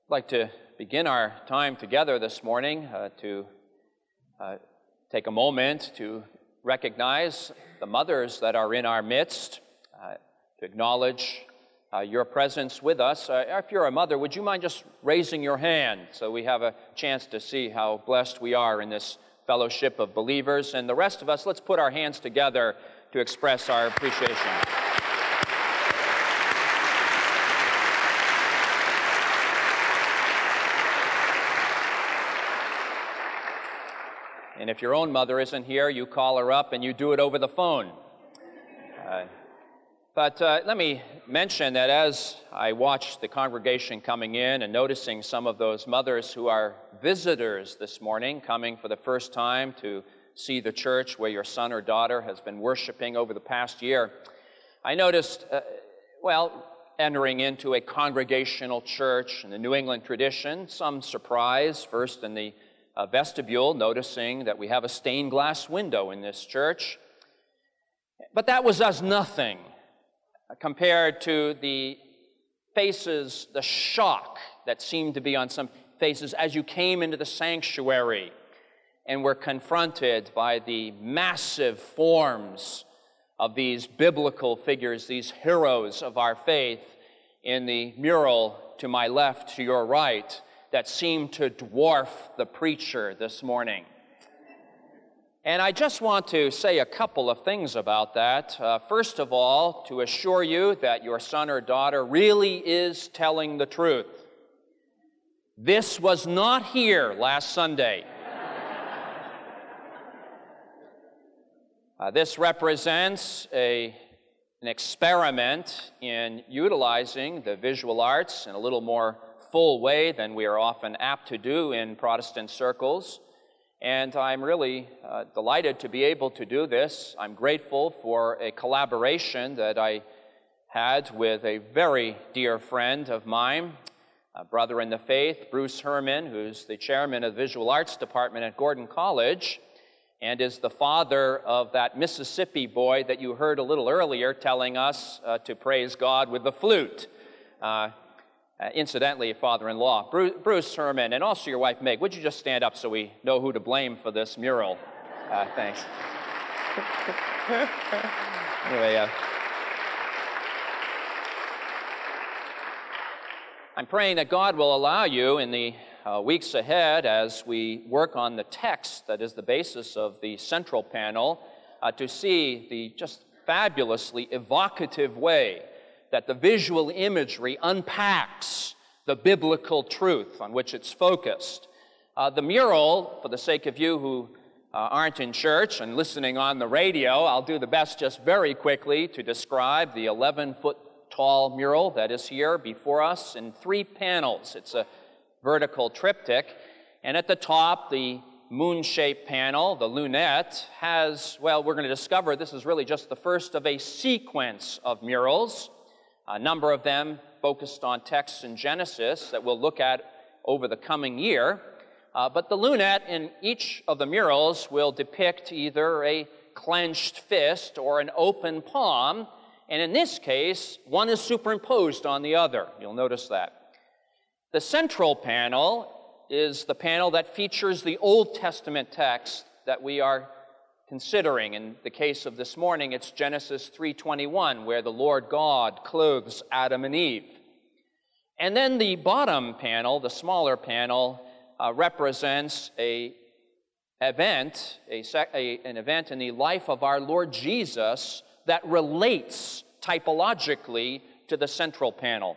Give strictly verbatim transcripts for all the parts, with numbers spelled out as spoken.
I'd like to begin our time together this morning uh, to uh, take a moment to recognize the mothers that are in our midst, uh, to acknowledge uh, your presence with us. Uh, if you're a mother, would you mind just raising your hand so we have a chance to see how blessed we are in this fellowship of believers? And the rest of us, let's put our hands together to express our appreciation. And if your own mother isn't here, you call her up and you do it over the phone. Uh, but uh, let me mention that as I watched the congregation coming in and noticing some of those mothers who are visitors this morning, coming for the first time to see the church where your son or daughter has been worshiping over the past year, I noticed, uh, well, entering into a congregational church in the New England tradition, some surprise, first in the Uh, vestibule, noticing that we have a stained glass window in this church. But that was as nothing uh, compared to the faces, the shock that seemed to be on some faces as you came into the sanctuary and were confronted by the massive forms of these biblical figures, these heroes of our faith in the mural to my left, to your right, that seemed to dwarf the preacher this morning. And I just want to say a couple of things about that. Uh, first of all, to assure you that your son or daughter really is telling the truth. This was not here last Sunday. uh, this represents a, an experiment in utilizing the visual arts in a little more full way than we are often apt to do in Protestant circles. And I'm really uh, delighted to be able to do this. I'm grateful for a collaboration that I had with a very dear friend of mine, a brother in the faith, Bruce Herman, who's the chairman of the Visual Arts Department at Gordon College, and is the father of that Mississippi boy that you heard a little earlier telling us uh, to praise God with the flute. Uh, Uh, incidentally, father-in-law, Bruce, Bruce Herman, and also your wife, Meg. Would you just stand up so we know who to blame for this mural? Uh, thanks. Anyway, uh, I'm praying that God will allow you in the uh, weeks ahead, as we work on the text that is the basis of the central panel, uh, to see the just fabulously evocative way that the visual imagery unpacks the biblical truth on which it's focused. Uh, the mural, for the sake of you who uh, aren't in church and listening on the radio, I'll do the best just very quickly to describe the eleven-foot tall mural that is here before us in three panels. It's a vertical triptych, and at the top, the moon-shaped panel, the lunette, has, well, we're going to discover this is really just the first of a sequence of murals, a number of them focused on texts in Genesis that we'll look at over the coming year. Uh, but the lunette in each of the murals will depict either a clenched fist or an open palm, and in this case, one is superimposed on the other. You'll notice that. The central panel is the panel that features the Old Testament text that we are considering. In the case of this morning, it's Genesis three twenty-one, where the Lord God clothes Adam and Eve. And then the bottom panel, the smaller panel, uh, represents a event, a, a, an event in the life of our Lord Jesus that relates typologically to the central panel.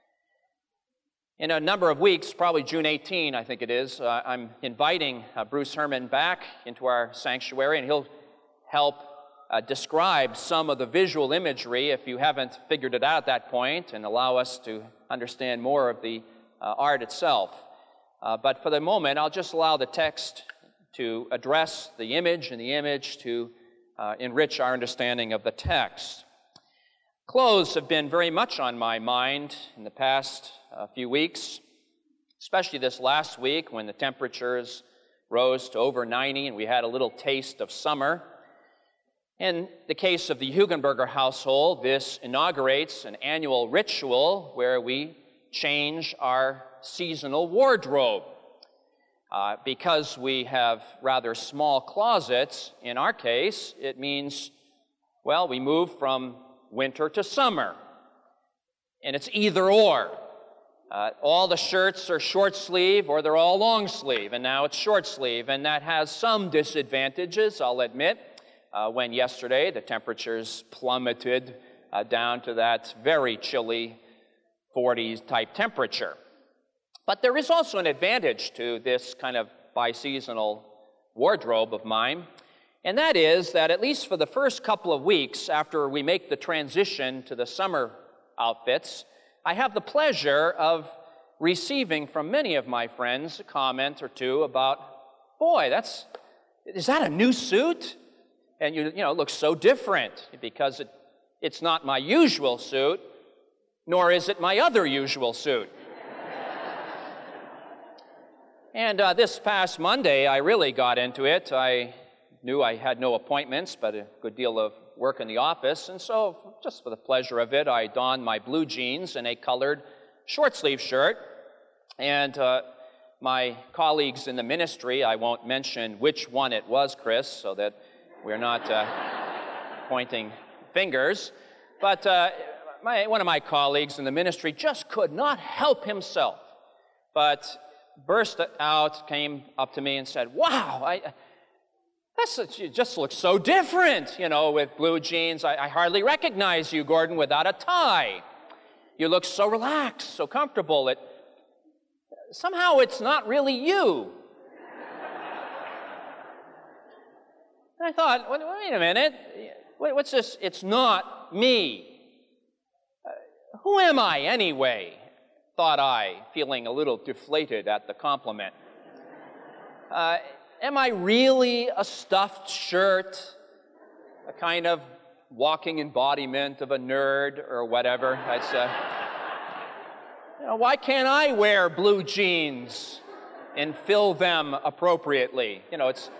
In a number of weeks, probably June eighteenth, I think it is, uh, I'm inviting uh, Bruce Herman back into our sanctuary, and he'll help uh, describe some of the visual imagery, if you haven't figured it out at that point, and allow us to understand more of the uh, art itself. Uh, but for the moment, I'll just allow the text to address the image, and the image to uh, enrich our understanding of the text. Clothes have been very much on my mind in the past uh, few weeks, especially this last week when the temperatures rose to over ninety and we had a little taste of summer. In the case of the Hugenberger household, this inaugurates an annual ritual where we change our seasonal wardrobe. Uh, because we have rather small closets, in our case, it means, well, we move from winter to summer. And it's either or. Uh, all the shirts are short sleeve or they're all long sleeve, and now it's short sleeve, and that has some disadvantages, I'll admit. Uh, when yesterday the temperatures plummeted uh, down to that very chilly forties type temperature. But there is also an advantage to this kind of biseasonal wardrobe of mine, and that is that at least for the first couple of weeks after we make the transition to the summer outfits, I have the pleasure of receiving from many of my friends a comment or two about, boy, that's, is that a new suit? And you, you know, it looks so different because it, it's not my usual suit, nor is it my other usual suit. And uh, this past Monday, I really got into it. I knew I had no appointments, but a good deal of work in the office, and so just for the pleasure of it, I donned my blue jeans and a colored short-sleeve shirt. And uh, my colleagues in the ministry, I won't mention which one it was, Chris, so that we're not uh, pointing fingers, but uh, my, one of my colleagues in the ministry just could not help himself, but burst out, came up to me and said, wow, I... That's, you just look so different, you know, with blue jeans. I, I hardly recognize you, Gordon, without a tie. You look so relaxed, so comfortable. It, somehow it's not really you. And I thought, wait, wait a minute. Wait, what's this? It's not me. Uh, who am I anyway? Thought I, feeling a little deflated at the compliment. Uh, Am I really a stuffed shirt, a kind of walking embodiment of a nerd or whatever? That's, uh, you know, why can't I wear blue jeans and fill them appropriately? You know, it's,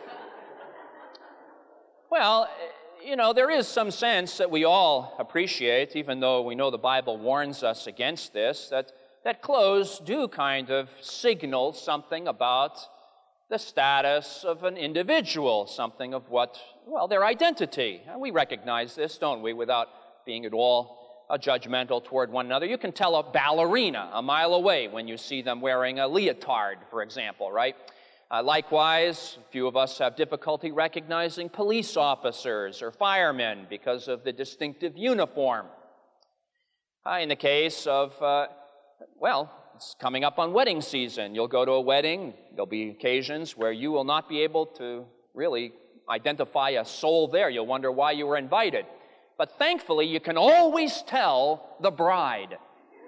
well, you know, there is some sense that we all appreciate, even though we know the Bible warns us against this, that, that clothes do kind of signal something about the status of an individual, something of what, well, their identity. And we recognize this, don't we, without being at all uh, judgmental toward one another. You can tell a ballerina a mile away when you see them wearing a leotard, for example, right? Uh, likewise, a few of us have difficulty recognizing police officers or firemen because of the distinctive uniform. Uh, in the case of, uh, well, it's coming up on wedding season. You'll go to a wedding. There'll be occasions where you will not be able to really identify a soul there. You'll wonder why you were invited. But thankfully, you can always tell the bride.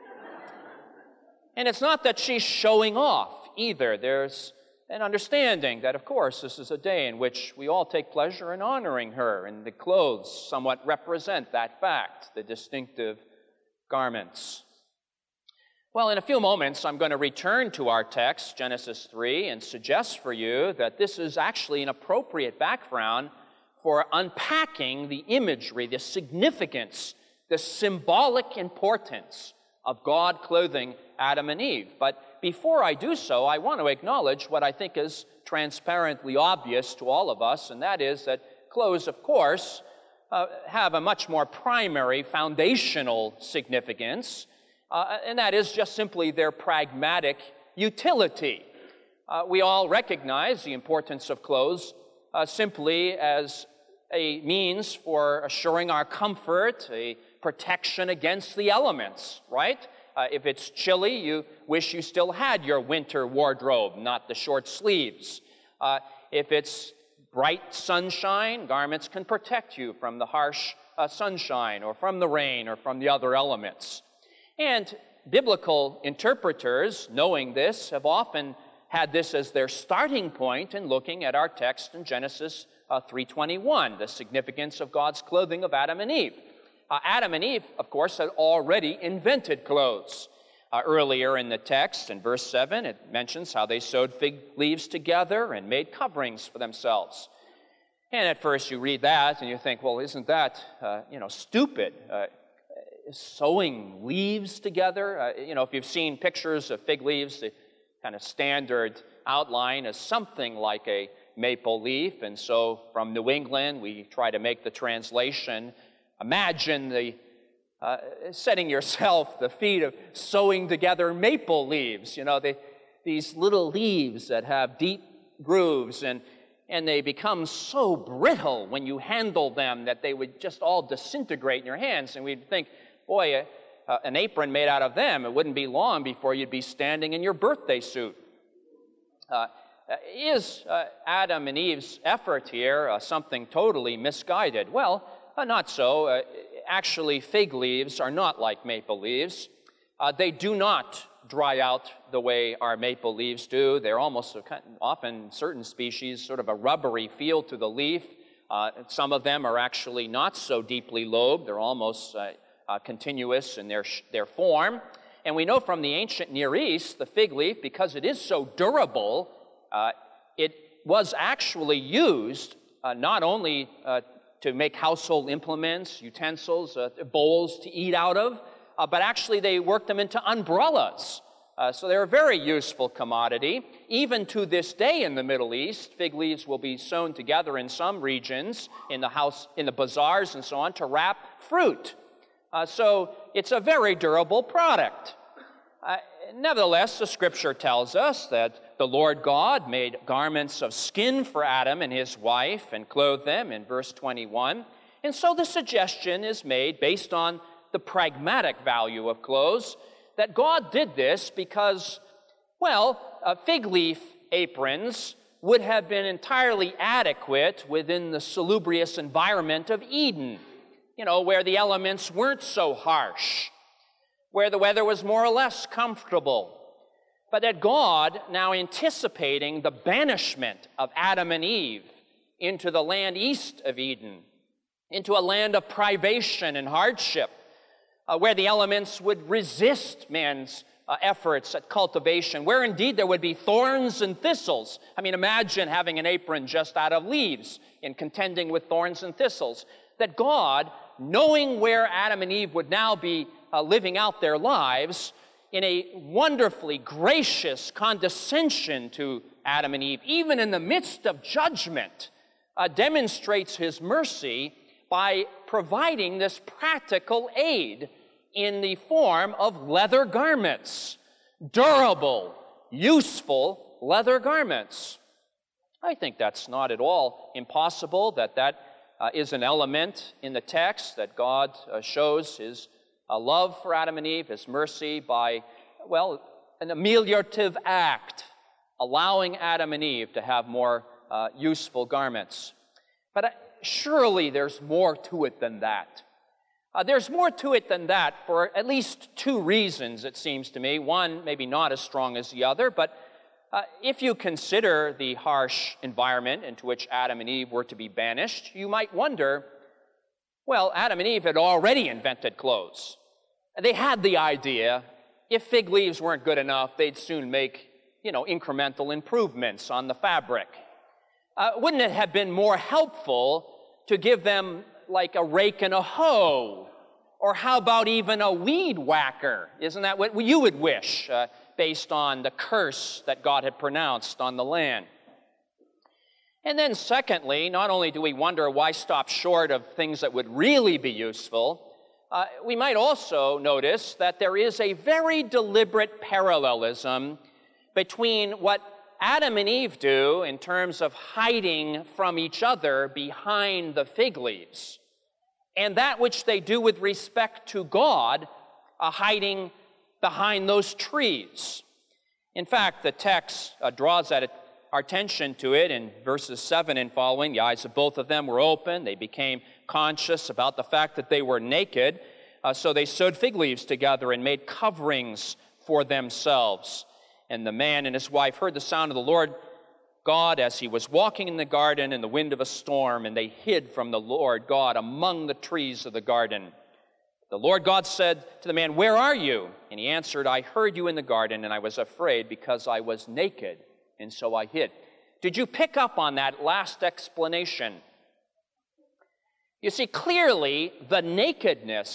And it's not that she's showing off either. There's an understanding that, of course, this is a day in which we all take pleasure in honoring her, and the clothes somewhat represent that fact, the distinctive garments. Well, in a few moments, I'm going to return to our text, Genesis three, and suggest for you that this is actually an appropriate background for unpacking the imagery, the significance, the symbolic importance of God clothing Adam and Eve. But before I do so, I want to acknowledge what I think is transparently obvious to all of us, and that is that clothes, of course, uh, have a much more primary, foundational significance. Uh, and that is just simply their pragmatic utility. Uh, we all recognize the importance of clothes uh, simply as a means for assuring our comfort, a protection against the elements, right? Uh, if it's chilly, you wish you still had your winter wardrobe, not the short sleeves. Uh, if it's bright sunshine, garments can protect you from the harsh uh, sunshine or from the rain or from the other elements. And biblical interpreters, knowing this, have often had this as their starting point in looking at our text in Genesis uh, three twenty-one, the significance of God's clothing of Adam and Eve. Uh, Adam and Eve, of course, had already invented clothes. Uh, earlier in the text, in verse seven, it mentions how they sewed fig leaves together and made coverings for themselves. And at first you read that and you think, well, isn't that, uh, you know, stupid? Uh, sewing leaves together. Uh, you know, if you've seen pictures of fig leaves, the kind of standard outline is something like a maple leaf. And so from New England, we try to make the translation. Imagine the uh, setting yourself the feat of sewing together maple leaves. You know, they, these little leaves that have deep grooves, and and they become so brittle when you handle them that they would just all disintegrate in your hands. And we'd think, boy, uh, uh, an apron made out of them, it wouldn't be long before you'd be standing in your birthday suit. Uh, is uh, Adam and Eve's effort here uh, something totally misguided? Well, uh, not so. Uh, actually, fig leaves are not like maple leaves. Uh, they do not dry out the way our maple leaves do. They're almost, a, often certain species, sort of a rubbery feel to the leaf. Uh, some of them are actually not so deeply lobed. They're almost uh, uh, continuous in their, their form. And we know from the ancient Near East, the fig leaf, because it is so durable, uh, it was actually used uh, not only uh, to make household implements, utensils, uh, bowls to eat out of, Uh, but actually they worked them into umbrellas. Uh, so they're a very useful commodity. Even to this day in the Middle East, fig leaves will be sewn together in some regions, in the house, in the bazaars and so on, to wrap fruit. Uh, so it's a very durable product. Uh, nevertheless, the Scripture tells us that the Lord God made garments of skin for Adam and his wife and clothed them in verse twenty-one. And so the suggestion is made based on the pragmatic value of clothes, that God did this because, well, uh, fig leaf aprons would have been entirely adequate within the salubrious environment of Eden, you know, where the elements weren't so harsh, where the weather was more or less comfortable. But that God, now anticipating the banishment of Adam and Eve into the land east of Eden, into a land of privation and hardship, Uh, where the elements would resist man's uh, efforts at cultivation, where indeed there would be thorns and thistles. I mean, imagine having an apron just out of leaves and contending with thorns and thistles. That God, knowing where Adam and Eve would now be uh, living out their lives, in a wonderfully gracious condescension to Adam and Eve, even in the midst of judgment, uh, demonstrates his mercy by providing this practical aid in the form of leather garments, durable, useful leather garments. I think that's not at all impossible, that that uh, is an element in the text, that God uh, shows his uh, love for Adam and Eve, his mercy by, well, an ameliorative act, allowing Adam and Eve to have more uh, useful garments. But uh, surely there's more to it than that. Uh, there's more to it than that for at least two reasons, it seems to me. One, maybe not as strong as the other, but uh, if you consider the harsh environment into which Adam and Eve were to be banished, you might wonder, well, Adam and Eve had already invented clothes. They had the idea, if fig leaves weren't good enough, they'd soon make, you know, incremental improvements on the fabric. Uh, wouldn't it have been more helpful to give them like a rake and a hoe? Or how about even a weed whacker? Isn't that what you would wish, uh, based on the curse that God had pronounced on the land? And then secondly, not only do we wonder why stop short of things that would really be useful, uh, we might also notice that there is a very deliberate parallelism between what Adam and Eve do in terms of hiding from each other behind the fig leaves, and that which they do with respect to God, uh, hiding behind those trees. In fact, the text uh, draws that our attention to it in verses seven and following. The eyes of both of them were open. They became conscious about the fact that they were naked. Uh, so they sewed fig leaves together and made coverings for themselves. And the man and his wife heard the sound of the Lord God as he was walking in the garden in the wind of a storm, and they hid from the Lord God among the trees of the garden. The Lord God said to the man, "Where are you?" And he answered, "I heard you in the garden, and I was afraid because I was naked, and so I hid." Did you pick up on that last explanation? You see, clearly the nakedness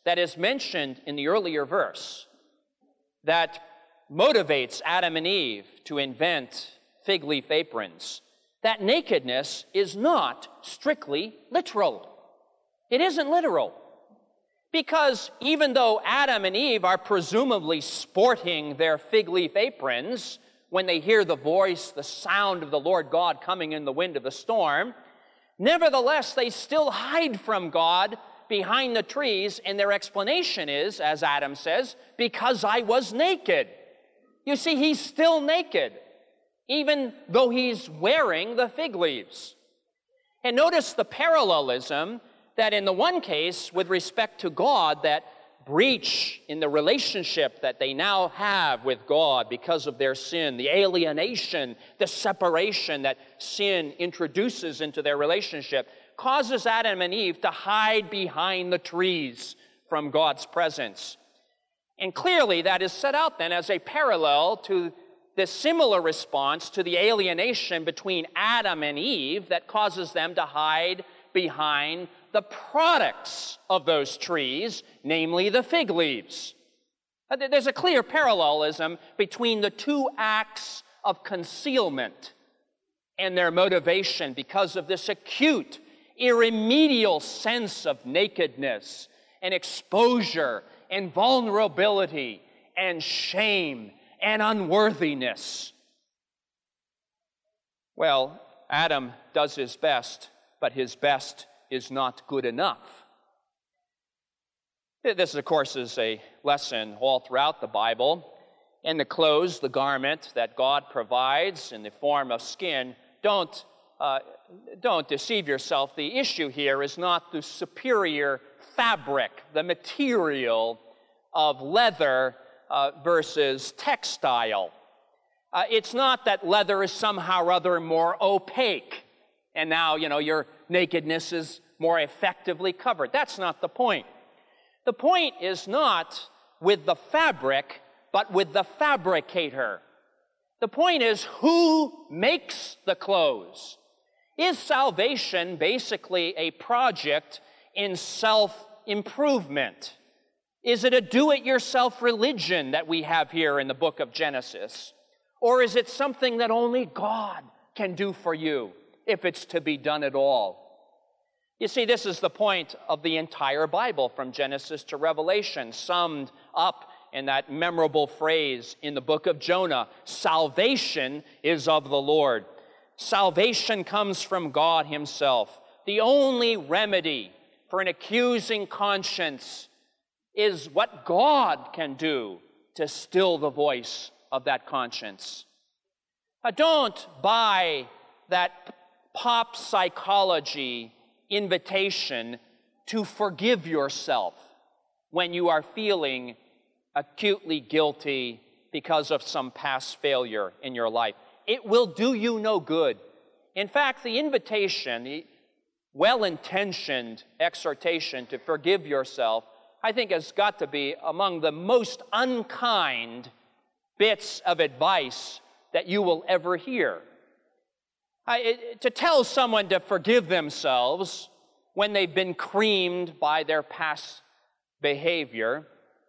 that is mentioned in the earlier verse that motivates Adam and Eve to invent fig leaf aprons, that nakedness is not strictly literal. It isn't literal. Because even though Adam and Eve are presumably sporting their fig leaf aprons when they hear the voice, the sound of the Lord God coming in the wind of the storm, nevertheless, they still hide from God behind the trees, and their explanation is, as Adam says, because I was naked. You see, he's still naked, even though he's wearing the fig leaves. And notice the parallelism that in the one case, with respect to God, that breach in the relationship that they now have with God because of their sin, the alienation, the separation that sin introduces into their relationship, causes Adam and Eve to hide behind the trees from God's presence. And clearly that is set out then as a parallel to the similar response to the alienation between Adam and Eve that causes them to hide behind the products of those trees, namely the fig leaves. There's a clear parallelism between the two acts of concealment and their motivation because of this acute, irremediable sense of nakedness and exposure and vulnerability and shame and unworthiness. Well, Adam does his best, but his best is not good enough. This, of course, is a lesson all throughout the Bible. And the clothes, the garment that God provides in the form of skin, don't, uh, don't deceive yourself. The issue here is not the superior fabric, the material of leather uh, versus textile. Uh, it's not that leather is somehow or other more opaque, and now, you know, your nakedness is more effectively covered. That's not the point. The point is not with the fabric, but with the fabricator. The point is, who makes the clothes? Is salvation basically a project in self-improvement? Is it a do-it-yourself religion that we have here in the book of Genesis? Or is it something that only God can do for you, if it's to be done at all? You see, this is the point of the entire Bible, from Genesis to Revelation, summed up in that memorable phrase in the book of Jonah: salvation is of the Lord. Salvation comes from God himself. The only remedy for an accusing conscience is what God can do to still the voice of that conscience. Now, don't buy that pop psychology invitation to forgive yourself when you are feeling acutely guilty because of some past failure in your life. It will do you no good. In fact, the invitation, the well-intentioned exhortation to forgive yourself, I think has got to be among the most unkind bits of advice that you will ever hear. I, it, to tell someone to forgive themselves when they've been creamed by their past behavior,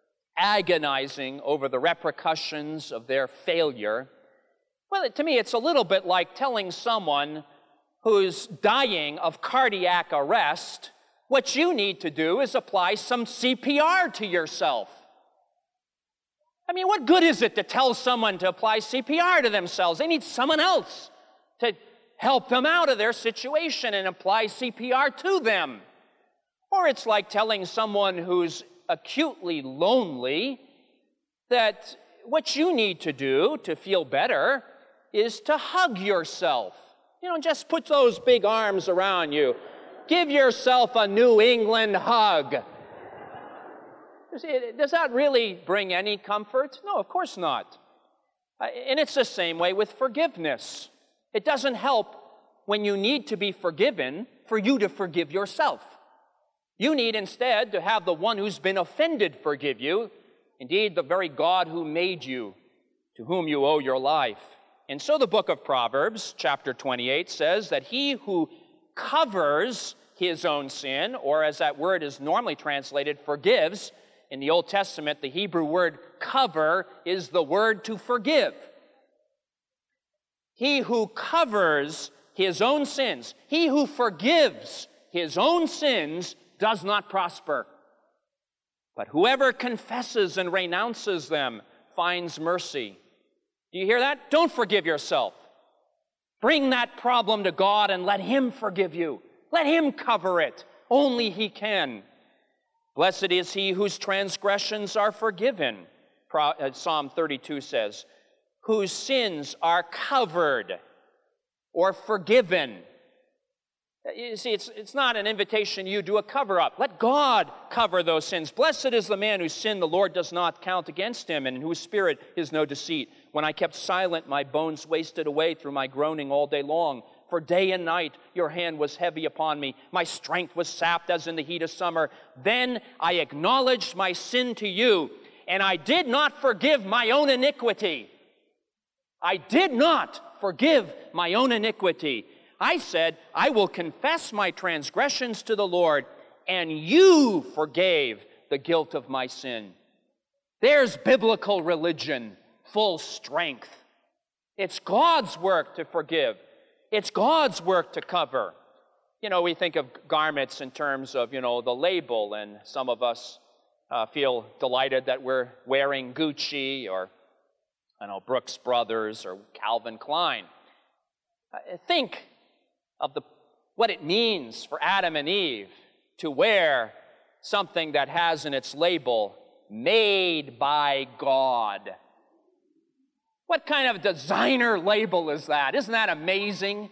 agonizing over the repercussions of their failure, well, to me, it's a little bit like telling someone who's dying of cardiac arrest, what you need to do is apply some C P R to yourself. I mean, what good is it to tell someone to apply C P R to themselves? They need someone else to help them out of their situation and apply C P R to them. Or it's like telling someone who's acutely lonely that what you need to do to feel better is to hug yourself. You know, just put those big arms around you. Give yourself a New England hug. Does that really bring any comfort? No, of course not. And it's the same way with forgiveness. It doesn't help when you need to be forgiven for you to forgive yourself. You need instead to have the one who's been offended forgive you, indeed the very God who made you, to whom you owe your life. And so the book of Proverbs, chapter twenty-eight, says that he who covers his own sin, or as that word is normally translated, forgives. In the Old Testament, the Hebrew word cover is the word to forgive. He who covers his own sins, he who forgives his own sins, does not prosper. But whoever confesses and renounces them finds mercy. Do you hear that? Don't forgive yourself. Bring that problem to God and let him forgive you. Let him cover it. Only he can. Blessed is he whose transgressions are forgiven, Psalm thirty-two says, whose sins are covered or forgiven. You see, it's, it's not an invitation you do a cover-up. Let God cover those sins. Blessed is the man whose sin the Lord does not count against him, and in whose spirit is no deceit. When I kept silent, my bones wasted away through my groaning all day long. For day and night your hand was heavy upon me. My strength was sapped as in the heat of summer. Then I acknowledged my sin to you, and I did not forgive my own iniquity. I did not forgive my own iniquity. I said, I will confess my transgressions to the Lord, and you forgave the guilt of my sin. There's biblical religion, full strength. It's God's work to forgive. It's God's work to cover. You know, we think of garments in terms of, you know, the label, and some of us uh, feel delighted that we're wearing Gucci or, I don't know, Brooks Brothers or Calvin Klein. Uh, think of the, what it means for Adam and Eve to wear something that has in its label, made by God. What kind of designer label is that? Isn't that amazing?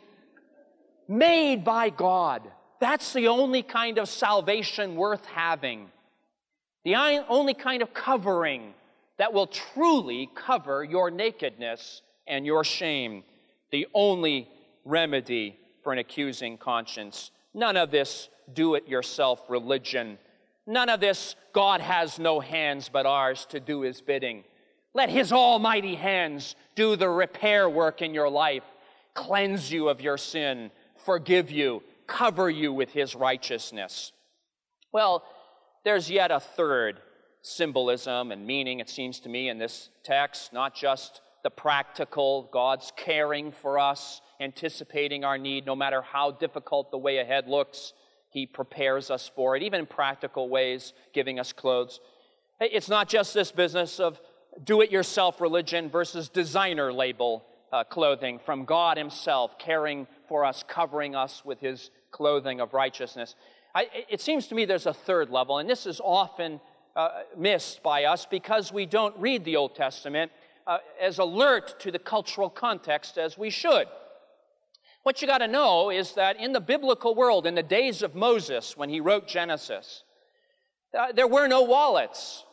Made by God. That's the only kind of salvation worth having. The only kind of covering that will truly cover your nakedness and your shame. The only remedy for an accusing conscience. None of this do-it-yourself religion. None of this God has no hands but ours to do his bidding. Let his almighty hands do the repair work in your life, cleanse you of your sin, forgive you, cover you with his righteousness. Well, there's yet a third symbolism and meaning, it seems to me, in this text, not just the practical, God's caring for us, anticipating our need, no matter how difficult the way ahead looks, he prepares us for it, even in practical ways, giving us clothes. It's not just this business of do-it-yourself religion versus designer label uh, clothing from God himself, caring for us, covering us with his clothing of righteousness. I, it seems to me there's a third level, and this is often uh, missed by us because we don't read the Old Testament uh, as alert to the cultural context as we should. What you got to know is that in the biblical world, in the days of Moses, when he wrote Genesis, uh, there were no wallets.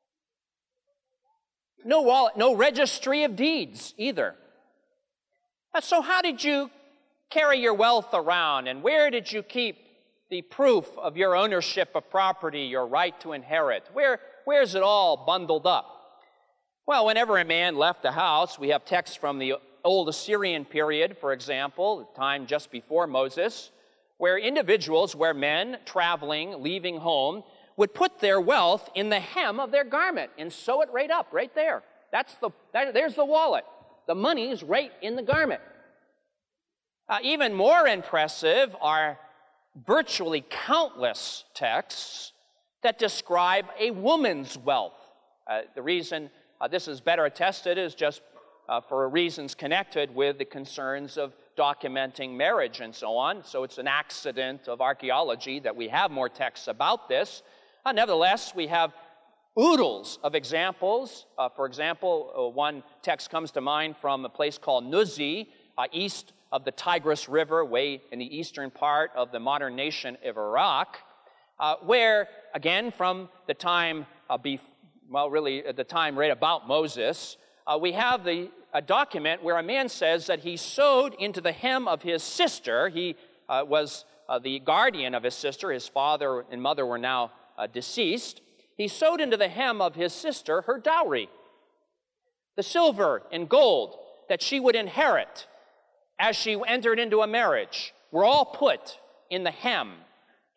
No wallet, no registry of deeds either. Uh, so how did you carry your wealth around, and where did you keep the proof of your ownership of property, your right to inherit? Where, where's it all bundled up? Well, whenever a man left the house, we have texts from the old Assyrian period, for example, the time just before Moses, where individuals, where men traveling, leaving home, would put their wealth in the hem of their garment and sew it right up, right there. That's the, that, there's the wallet. The money's right in the garment. Uh, even more impressive are virtually countless texts that describe a woman's wealth. Uh, the reason uh, this is better attested is just uh, for reasons connected with the concerns of documenting marriage and so on. So it's an accident of archaeology that we have more texts about this. Uh, nevertheless, we have oodles of examples. Uh, for example, uh, one text comes to mind from a place called Nuzi, uh, east of the Tigris River, way in the eastern part of the modern nation of Iraq, uh, where, again, from the time, uh, be, well, really at the time right about Moses, uh, we have the, a document where a man says that he sewed into the hem of his sister. He uh, was uh, the guardian of his sister. His father and mother were now uh, deceased. He sewed into the hem of his sister her dowry, the silver and gold that she would inherit as she entered into a marriage, were all put in the hem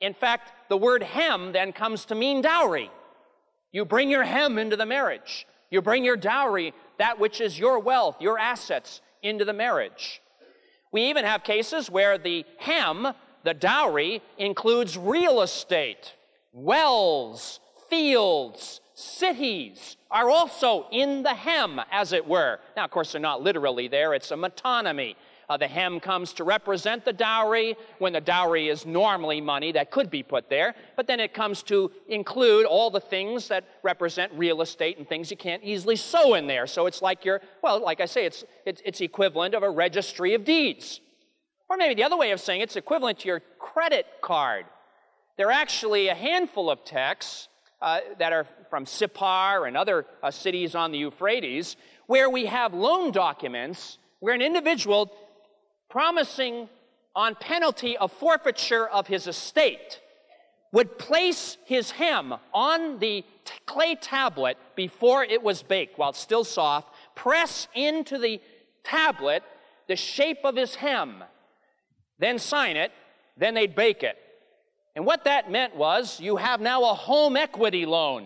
In fact, the word hem then comes to mean dowry. You bring your hem into the marriage. You bring your dowry, that which is your wealth, your assets, into the marriage. We even have cases where the hem, the dowry, includes real estate. Wells, fields, cities are also in the hem, as it were. Now, of course, they're not literally there. It's a metonymy. Uh, the hem comes to represent the dowry, when the dowry is normally money that could be put there, but then it comes to include all the things that represent real estate and things you can't easily sew in there. So it's like your, well, like I say, it's, it's, it's equivalent of a registry of deeds. Or maybe the other way of saying it's equivalent to your credit card. There are actually a handful of texts uh, that are from Sippar and other uh, cities on the Euphrates where we have loan documents where an individual promising on penalty of forfeiture of his estate would place his hem on the t- clay tablet before it was baked while still soft, press into the tablet the shape of his hem, then sign it, then they'd bake it. And what that meant was you have now a home equity loan.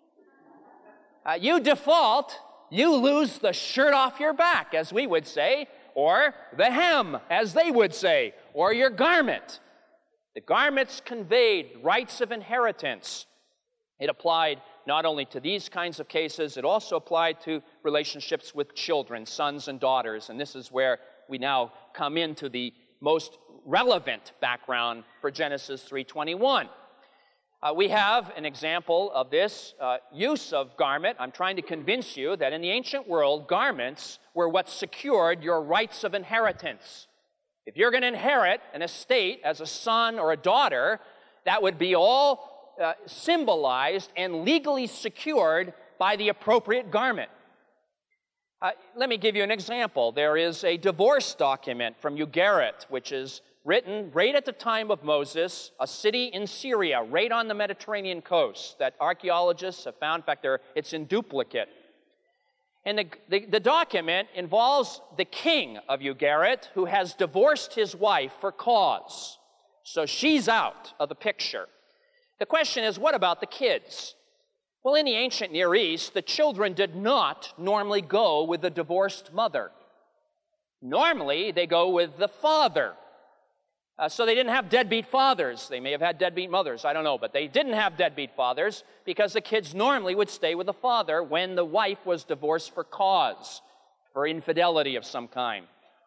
Uh, you default, you lose the shirt off your back, as we would say, or the hem, as they would say, or your garment. The garments conveyed rights of inheritance. It applied not only to these kinds of cases, it also applied to relationships with children, sons and daughters, and this is where we now come into the most relevant background for Genesis three twenty-one. Uh, we have an example of this uh, use of garment. I'm trying to convince you that in the ancient world, garments were what secured your rights of inheritance. If you're going to inherit an estate as a son or a daughter, that would be all uh, symbolized and legally secured by the appropriate garment. Uh, let me give you an example. There is a divorce document from Ugarit, which is written right at the time of Moses, a city in Syria, right on the Mediterranean coast, that archaeologists have found. In fact, it's in duplicate. And the, the, the document involves the king of Ugarit, who has divorced his wife for cause. So she's out of the picture. The question is, what about the kids? Well, in the ancient Near East, the children did not normally go with the divorced mother. Normally, they go with the father. Uh, so they didn't have deadbeat fathers. They may have had deadbeat mothers, I don't know, but they didn't have deadbeat fathers because the kids normally would stay with the father when the wife was divorced for cause, for infidelity of some kind.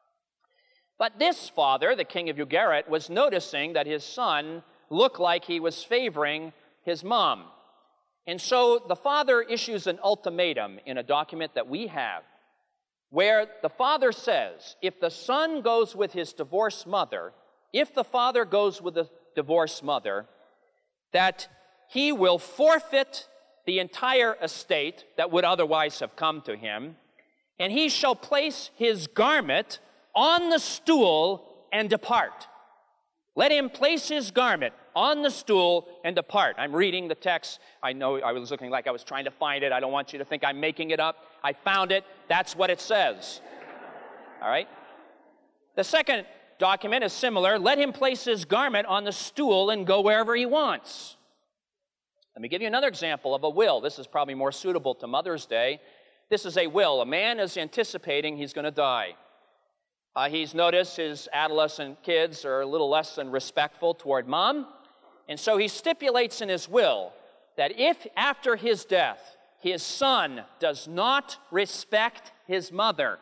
But this father, the king of Ugarit, was noticing that his son looked like he was favoring his mom. And so the father issues an ultimatum in a document that we have, where the father says, if the son goes with his divorced mother, if the father goes with the divorced mother, that he will forfeit the entire estate that would otherwise have come to him, and he shall place his garment on the stool and depart. Let him place his garment on the stool and depart. I'm reading the text. I know I was looking like I was trying to find it. I don't want you to think I'm making it up. I found it. That's what it says. All right? The second document is similar. Let him place his garment on the stool and go wherever he wants. Let me give you another example of a will. This is probably more suitable to Mother's Day. This is a will. A man is anticipating he's going to die. Uh, he's noticed his adolescent kids are a little less than respectful toward mom, and so he stipulates in his will that if after his death his son does not respect his mother,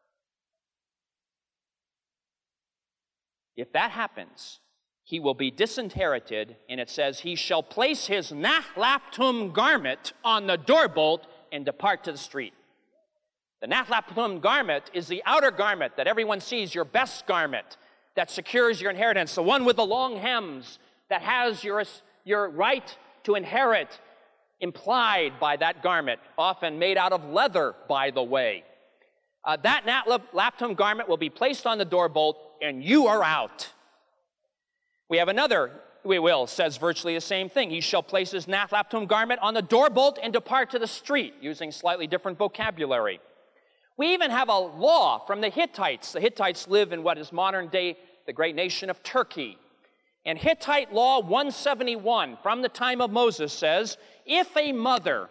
if that happens, he will be disinherited, and it says he shall place his nahlaptum garment on the doorbolt and depart to the street. The nahlaptum garment is the outer garment that everyone sees, your best garment that secures your inheritance, the one with the long hems that has your, your right to inherit implied by that garment, often made out of leather, by the way. Uh, that nahlaptum garment will be placed on the doorbolt, and you are out. We have another, we will, says virtually the same thing. He shall place his nahlaptum garment on the doorbolt and depart to the street, using slightly different vocabulary. We even have a law from the Hittites. The Hittites live in what is modern day the great nation of Turkey. And Hittite Law one seventy-one from the time of Moses says, if a mother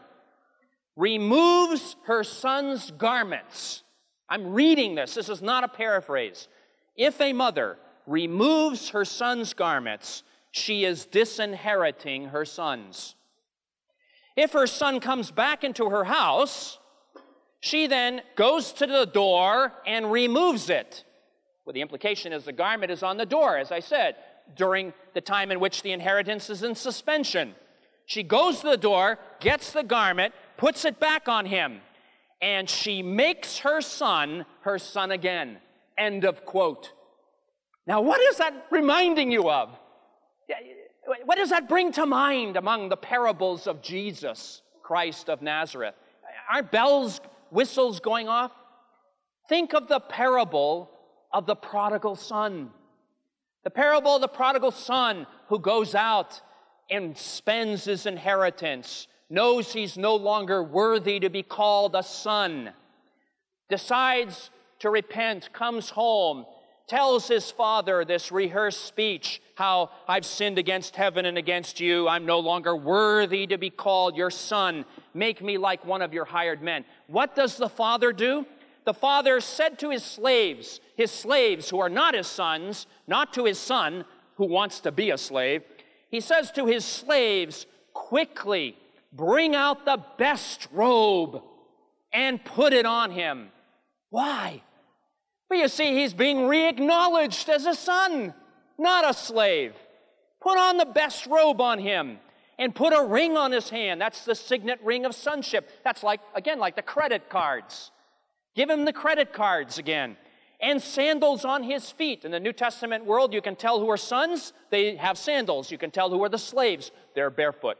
removes her son's garments, I'm reading this, this is not a paraphrase. If a mother removes her son's garments, she is disinheriting her sons. If her son comes back into her house, she then goes to the door and removes it. Well, the implication is the garment is on the door, as I said, during the time in which the inheritance is in suspension. She goes to the door, gets the garment, puts it back on him, and she makes her son her son again. End of quote. Now, what is that reminding you of? What does that bring to mind among the parables of Jesus Christ of Nazareth? Aren't bells, whistles going off? Think of the parable of the prodigal son. The parable of the prodigal son who goes out and spends his inheritance, knows he's no longer worthy to be called a son, decides to repent, comes home, tells his father this rehearsed speech, how I've sinned against heaven and against you. I'm no longer worthy to be called your son. Make me like one of your hired men. What does the father do? The father said to his slaves, his slaves who are not his sons, not to his son who wants to be a slave, he says to his slaves, quickly bring out the best robe and put it on him. Why? Well, you see, he's being re-acknowledged as a son, not a slave. Put on the best robe on him and put a ring on his hand. That's the signet ring of sonship. That's like, again, like the credit cards. Give him the credit cards again. And sandals on his feet. In the New Testament world, you can tell who are sons. They have sandals. You can tell who are the slaves. They're barefoot.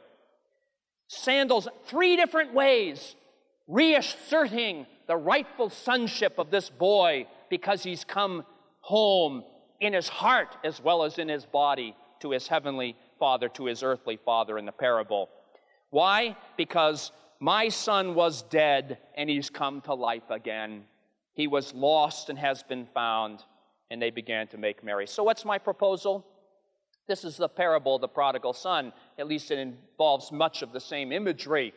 Sandals, three different ways, reasserting the rightful sonship of this boy because he's come home in his heart as well as in his body to his heavenly father, to his earthly father in the parable. Why? Because my son was dead and he's come to life again. He was lost and has been found, and they began to make merry. So what's my proposal? This is the parable of the prodigal son. At least it involves much of the same imagery.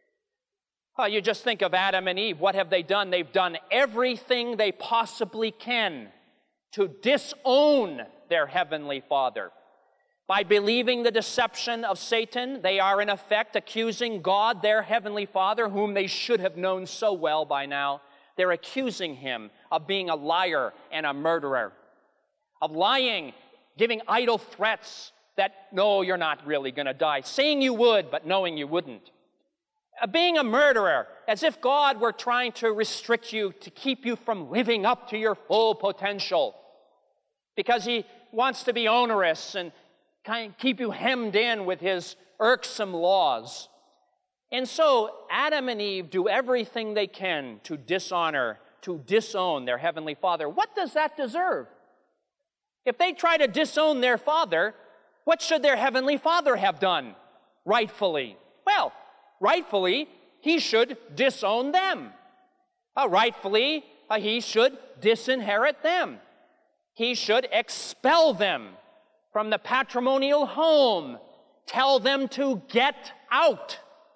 Oh, you just think of Adam and Eve. What have they done? They've done everything they possibly can to disown their heavenly Father. By believing the deception of Satan, they are in effect accusing God, their heavenly Father, whom they should have known so well by now. They're accusing him of being a liar and a murderer, of lying, giving idle threats that, no, you're not really going to die, saying you would, but knowing you wouldn't. Uh, being a murderer, as if God were trying to restrict you, to keep you from living up to your full potential, because he wants to be onerous and kind of keep you hemmed in with his irksome laws. And so Adam and Eve do everything they can to dishonor, to disown their heavenly Father. What does that deserve? If they try to disown their Father, what should their heavenly Father have done rightfully? Well, rightfully, he should disown them. Uh, rightfully, uh, he should disinherit them. He should expel them from the patrimonial home. Tell them to get out.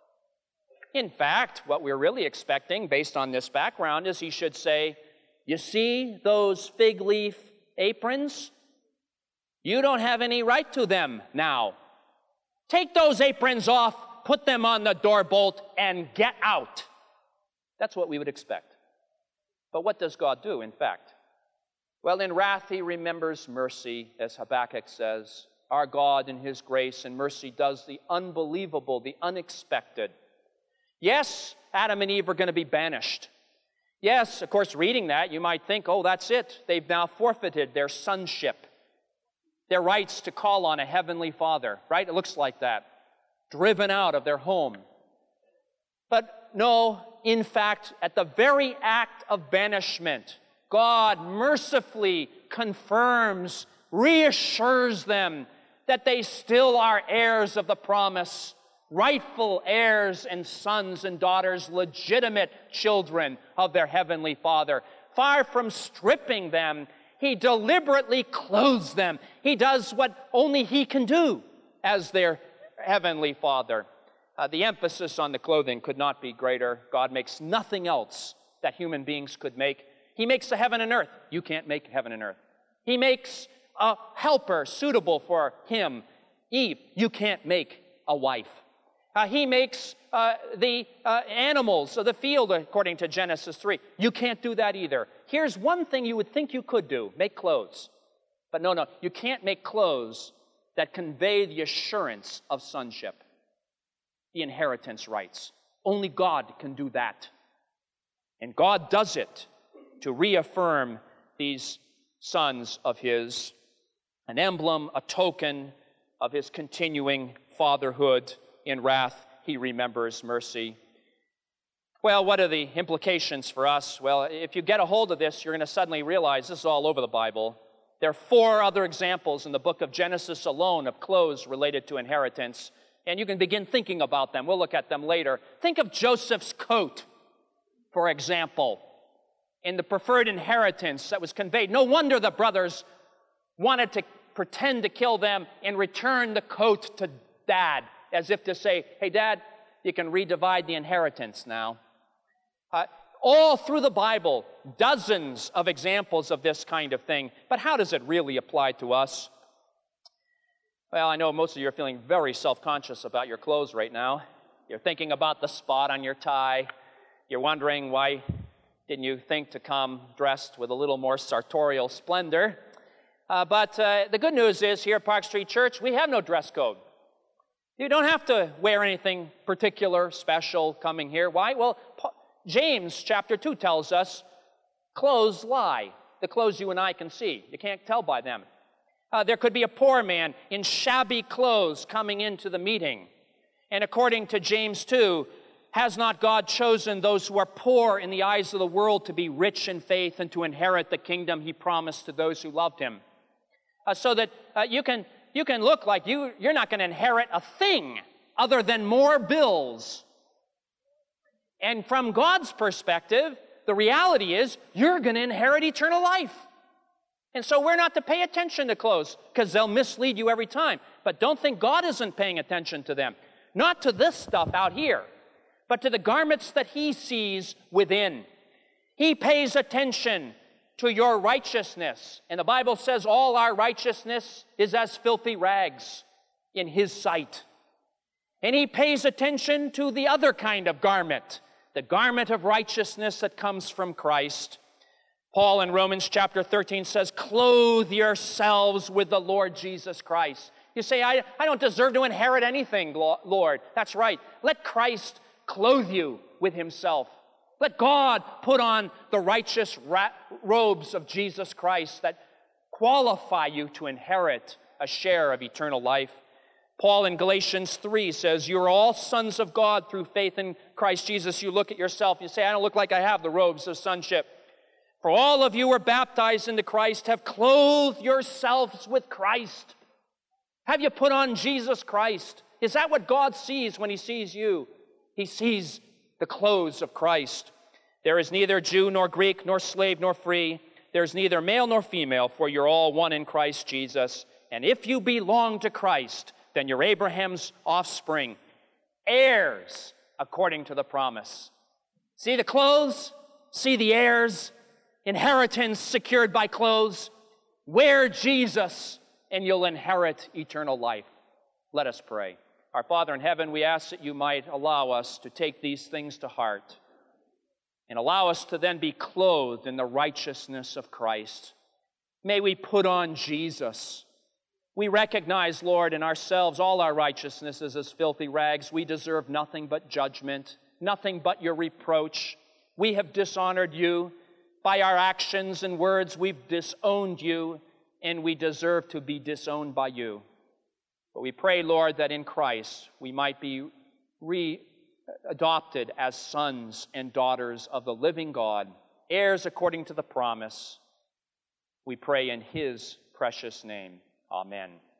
In fact, what we're really expecting, based on this background, is he should say, you see those fig leaf aprons? You don't have any right to them now. Take those aprons off, put them on the door bolt, and get out. That's what we would expect. But what does God do, in fact? Well, in wrath he remembers mercy, as Habakkuk says. Our God in his grace and mercy does the unbelievable, the unexpected. Yes, Adam and Eve are going to be banished. Yes, of course, reading that, you might think, oh, that's it. They've now forfeited their sonship, their rights to call on a heavenly Father, right? It looks like that. Driven out of their home. But no, in fact, at the very act of banishment, God mercifully confirms, reassures them that they still are heirs of the promise, rightful heirs and sons and daughters, legitimate children of their heavenly Father. Far from stripping them, He deliberately clothes them. He does what only He can do as their Heavenly Father. Uh, the emphasis on the clothing could not be greater. God makes nothing else that human beings could make. He makes the heaven and earth. You can't make heaven and earth. He makes a helper suitable for him, Eve. You can't make a wife. Uh, he makes uh, the uh, animals of the field, according to Genesis three. You can't do that either. Here's one thing you would think you could do: make clothes. But no, no, you can't make clothes that convey the assurance of sonship, the inheritance rights. Only God can do that. And God does it to reaffirm these sons of His, an emblem, a token of His continuing fatherhood. In wrath, He remembers mercy. Well, what are the implications for us? Well, if you get a hold of this, you're going to suddenly realize this is all over the Bible. There are four other examples in the book of Genesis alone of clothes related to inheritance, and you can begin thinking about them. We'll look at them later. Think of Joseph's coat, for example, in the preferred inheritance that was conveyed. No wonder the brothers wanted to pretend to kill them and return the coat to Dad, as if to say, hey, Dad, you can redivide the inheritance now. Uh, all through the Bible, dozens of examples of this kind of thing. But how does it really apply to us? Well, I know most of you are feeling very self-conscious about your clothes right now. You're thinking about the spot on your tie. You're wondering, why didn't you think to come dressed with a little more sartorial splendor? Uh, but uh, the good news is, here at Park Street Church, we have no dress code. You don't have to wear anything particular, special coming here. Why? Well, James chapter two tells us clothes lie. The clothes you and I can see. You can't tell by them. Uh, there could be a poor man in shabby clothes coming into the meeting. And according to James two, has not God chosen those who are poor in the eyes of the world to be rich in faith and to inherit the kingdom He promised to those who loved Him? Uh, so that uh, you can you can look like you, you're not going to inherit a thing other than more bills. And from God's perspective, the reality is you're going to inherit eternal life. And so we're not to pay attention to clothes, because they'll mislead you every time. But don't think God isn't paying attention to them. Not to this stuff out here, but to the garments that He sees within. He pays attention to your righteousness. And the Bible says all our righteousness is as filthy rags in His sight. And He pays attention to the other kind of garment, the garment of righteousness that comes from Christ. Paul in Romans chapter thirteen says, clothe yourselves with the Lord Jesus Christ. You say, I, I don't deserve to inherit anything, Lord. That's right. Let Christ clothe you with Himself. Let God put on the righteous ra- robes of Jesus Christ that qualify you to inherit a share of eternal life. Paul in Galatians three says, you are all sons of God through faith in Christ Jesus. You look at yourself, you say, I don't look like I have the robes of sonship. For all of you were baptized into Christ, have clothed yourselves with Christ. Have you put on Jesus Christ? Is that what God sees when He sees you? He sees the clothes of Christ. There is neither Jew nor Greek, nor slave nor free. There is neither male nor female, for you're all one in Christ Jesus. And if you belong to Christ, then you're Abraham's offspring, heirs according to the promise. See the clothes? See the heirs? Inheritance secured by clothes. Wear Jesus, and you'll inherit eternal life. Let us pray. Our Father in heaven, we ask that You might allow us to take these things to heart and allow us to then be clothed in the righteousness of Christ. May we put on Jesus. We recognize, Lord, in ourselves all our righteousnesses as filthy rags. We deserve nothing but judgment, nothing but Your reproach. We have dishonored You. By our actions and words, we've disowned You, and we deserve to be disowned by You. But we pray, Lord, that in Christ we might be re-adopted as sons and daughters of the living God, heirs according to the promise. We pray in His precious name. Amen.